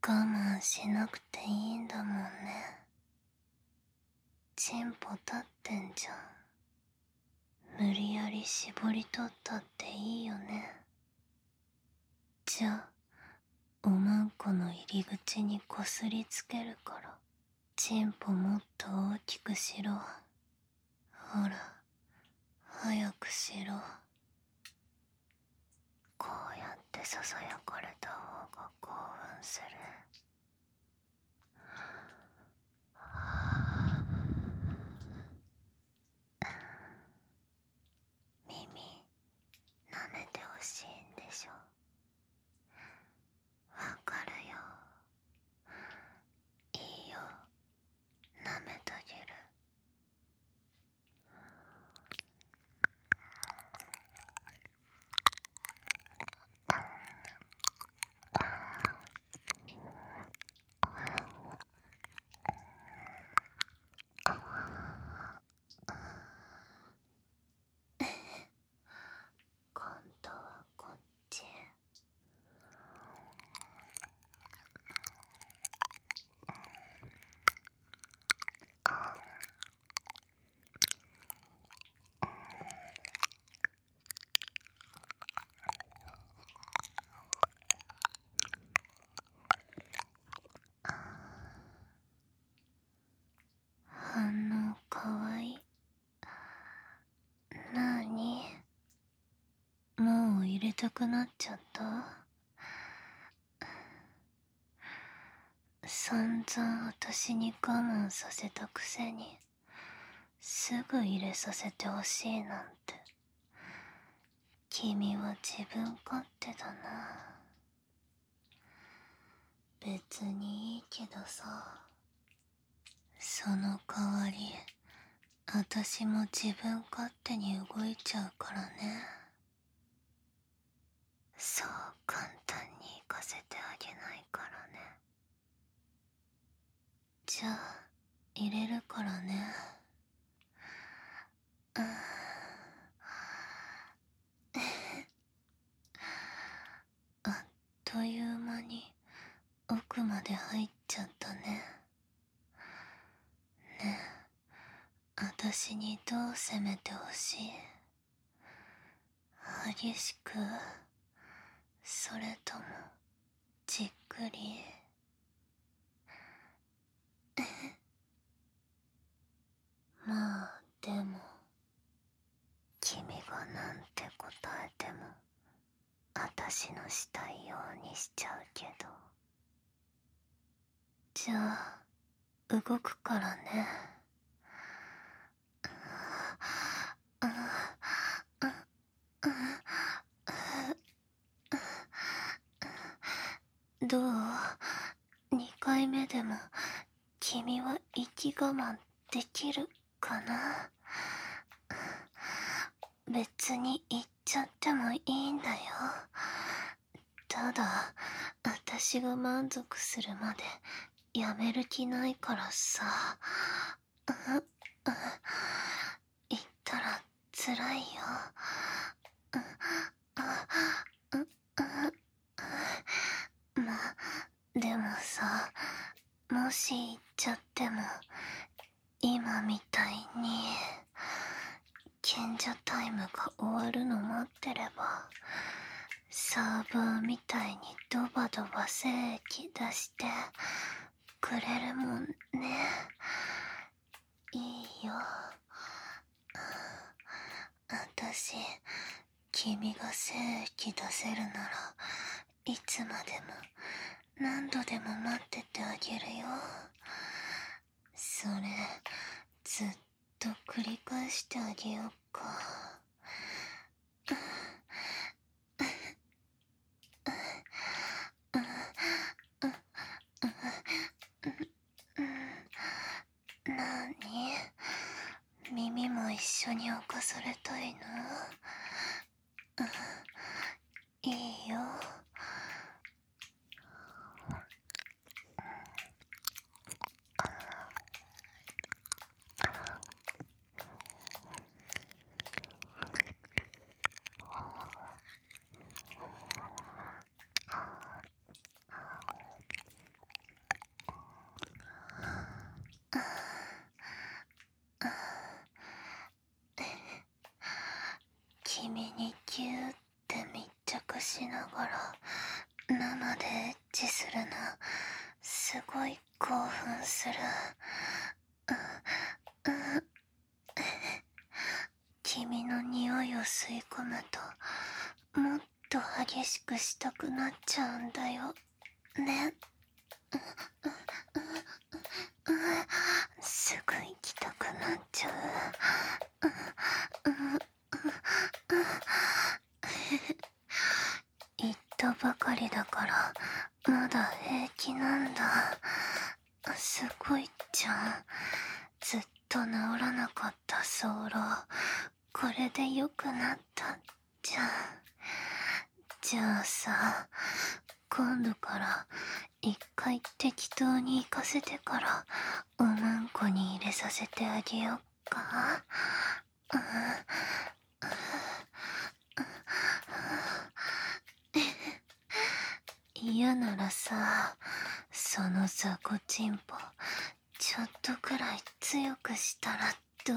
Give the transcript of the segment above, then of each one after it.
我慢しなくていいんだもんね。チンポ立ってんじゃん。無理やり絞り取ったっていいよね。じゃあおまんこの入り口にこすりつけるから、チンポもっと大きくしろ。ほら早くしろ。こうやってささやかれた方が興奮する。耳舐めてほしいんでしょ。わかるよ。いいよ、舐めてあげる。今度はこっち。反応かわいい。なーに、もう入れたくなっちゃった？散々私に我慢させたくせにすぐ入れさせてほしいなんて。君は自分勝手だな。別にいいけどさ、その代わり私も自分勝手に動いちゃうからね。そう簡単に行かせてあげないからね。じゃあ入れるからね。あっという間に奥まで入っちゃったね。ねえ、私にどう攻めてほしい？激しく？それともじっくり？まあでも君がなんて答えても私のしたいようにしちゃうけど。じゃあ動くからね。どう？ 2 回目でも君は息我慢できるかな？別に言っちゃってもいいんだよ。ただ私が満足するまでやめる気ないからさ。言ったら辛いよ。まあでもさ、もし言っちゃっても今みたいに賢者タイムが終わるの待ってればサーバーみたいにドバドバ精液出してくれるもんね。いいよ。私、君が精液出せるならいつまでも何度でも待っててあげるよ。それずっと繰り返してあげようか。なに？耳も一緒に侵されたいの？いいよ。 激しくしたくなっちゃうんだよね。すぐ行きたくなっちゃう。言ったばかりだからまだ平気なんだ。すごいじゃん。ずっと治らなかった早漏、これで良くなったじゃん。じゃあさ、今度から一回適当に行かせてからおまんこに入れさせてあげよっか。嫌ならさ、その雑魚チンポちょっとくらい強くしたらどう？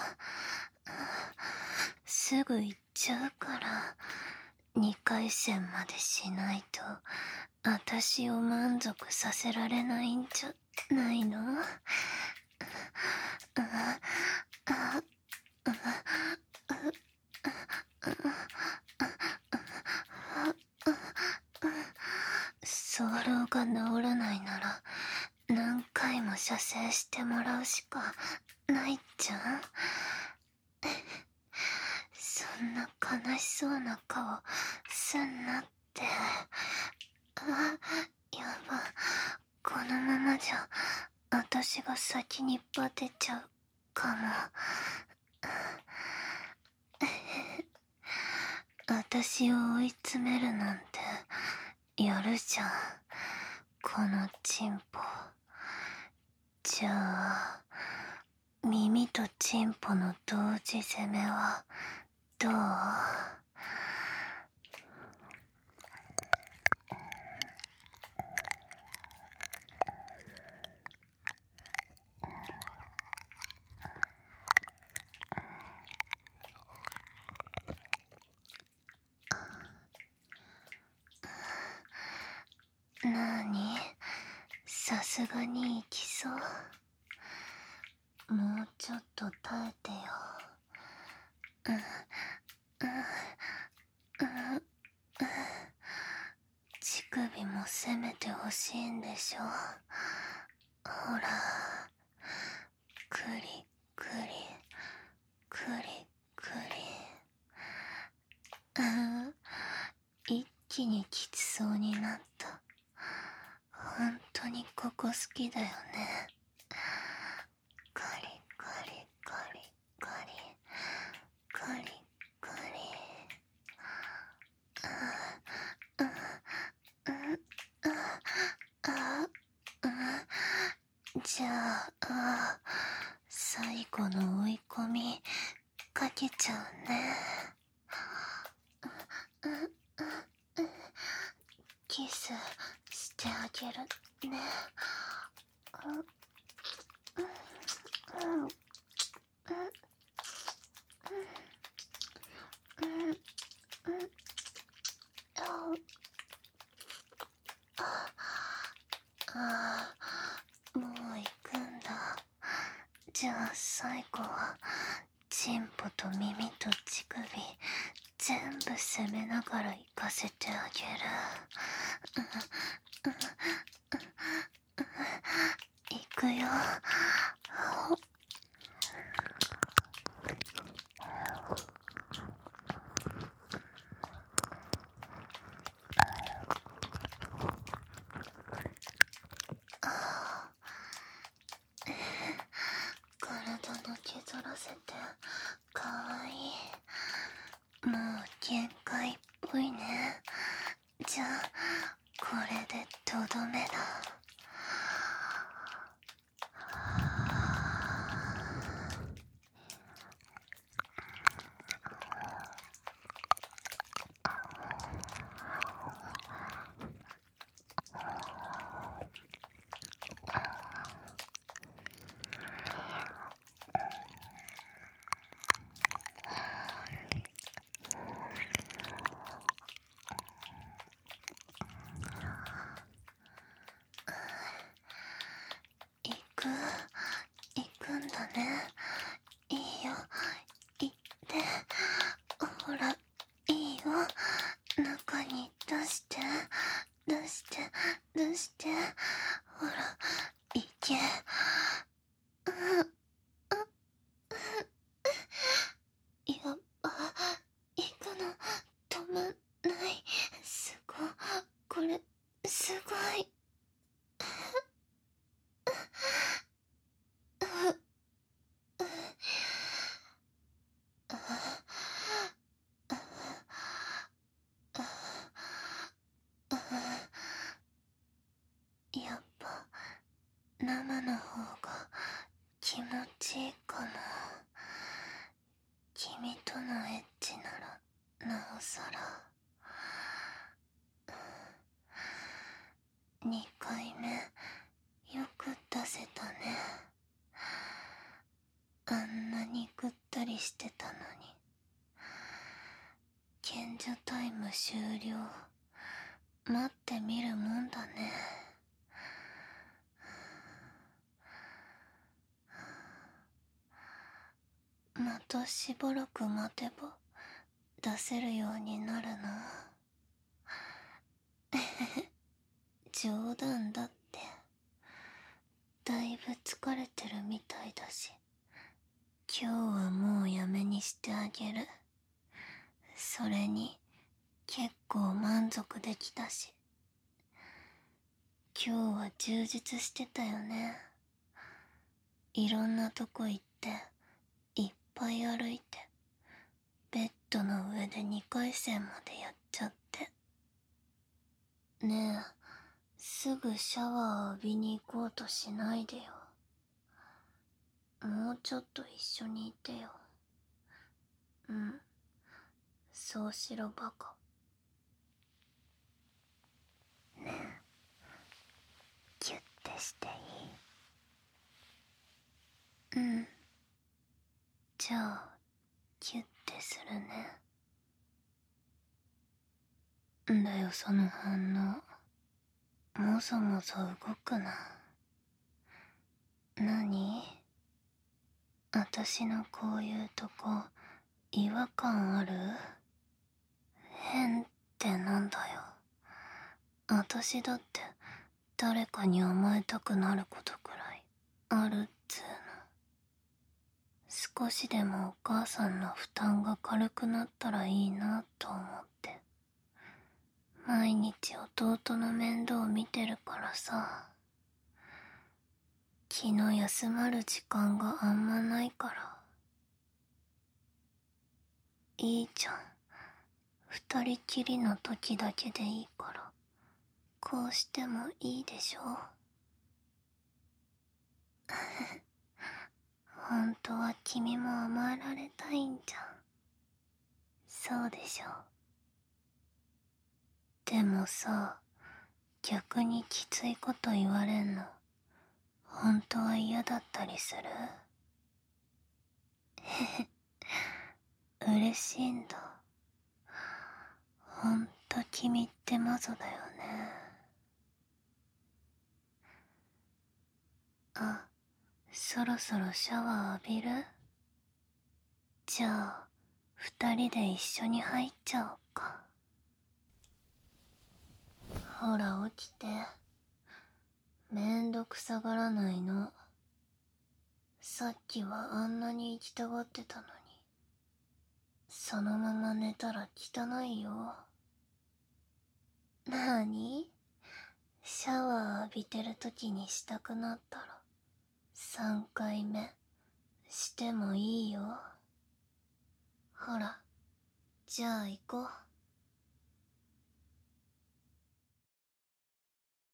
すぐ行っちゃうから2回戦までしないと私を満足させられないんじゃないの？早漏が治らないなら何回も射精してもらうしかないじゃん。そんな悲しそうな顔すんなって。やば、このままじゃ私が先にバテちゃうかも。私を追い詰めるなんてやるじゃん、このチンポ。じゃあ耳とチンポの同時攻めはどう？なーに、さすがに行きそう？もうちょっと耐えてよ。乳首も攻めてほしいんでしょ。ほら、クリクリクリクリ。一気にきつそうになった。本当にここ好きだよね。カリカリカリカリカリカリ。じゃあ最後の追い込みかけちゃうね。キスしてあげるね。もう行くんだ。じゃあ最後はチンポと耳と乳首全部攻めながら行かせてあげる。行くよ。体の削らせてかわいい。もう限界っぽいね。じゃあこれでとどめだ。 ら。2回目よく出せたね。あんなにぐったりしてたのに。賢者タイム終了。待ってみるもんだね。またしばらく待てば出せるようになるな。冗談だって。だいぶ疲れてるみたいだし、今日はもうやめにしてあげる。それに結構満足できたし。今日は充実してたよね。いろんなとこ行っていっぱい歩いて、ベッドの上で2回戦までやっちゃって。ねえ、すぐシャワー浴びに行こうとしないでよ。もうちょっと一緒にいてよ。うん、そうしろバカ。ねえ、キュッてしていい？うん。じゃあキュッてするね。んだよその反応。もぞもぞ動くな。何？私のこういうとこ違和感ある？変ってなんだよ。私だって誰かに甘えたくなることくらいあるっつうの。少しでもお母さんの負担が軽くなったらいいなと思って。毎日弟の面倒を見てるからさ。気の休まる時間があんまないから。いいじゃん。二人きりの時だけでいいから。こうしてもいいでしょ。本当は君も甘えられたいんじゃん。そうでしょ。でもさ、逆にきついこと言われんの本当は嫌だったりする？嬉しいんだ。ほんと君ってマゾだよね。あ、そろそろシャワー浴びる？じゃあ二人で一緒に入っちゃおうか。ほら起きて。めんどくさがらないの。さっきはあんなに行きたがってたのに。そのまま寝たら汚いよ。なーに？シャワー浴びてる時にしたくなったら3回目してもいいよ。ほら、じゃあ行こう。